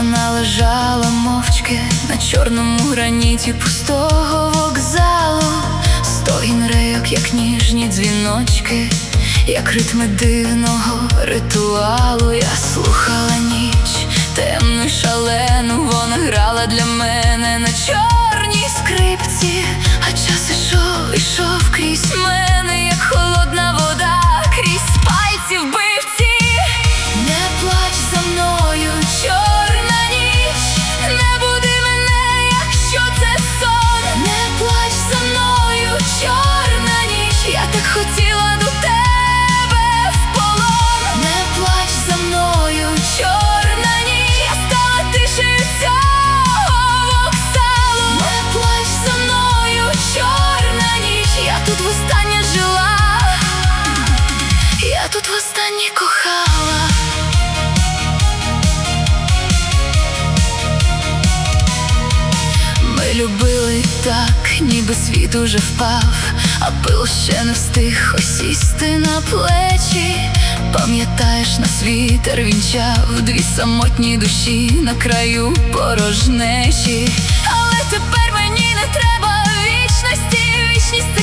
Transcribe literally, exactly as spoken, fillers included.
Вона лежала мовчки на чорному граніті пустого вокзалу. Стогін рейок, як ніжні дзвіночки, як ритми дивного ритуалу. Я слухала ніч, темну й шалену, вона грала для мене на чорній скрипці. А час ішов, ішов крізь мене, як холодна вода крізь пальці вбивці. Не плач за мною, чорна ніч, не буди мене, якщо це сон. Не плач за мною, чорна ніч, я так хотіла до тебе в полон. Не плач за мною, чорна ніч, я стала тишею цього вокзалу. Не плач за мною, чорна ніч, я тут востаннє жила, я тут востаннє кохала. Ми любили так, ніби світ уже впав, а пил ще не встиг осісти на плечі. Пам'ятаєш, нас вітер вінчав дві самотні душі на краю порожнечі. Але тепер мені не треба вічності, вічність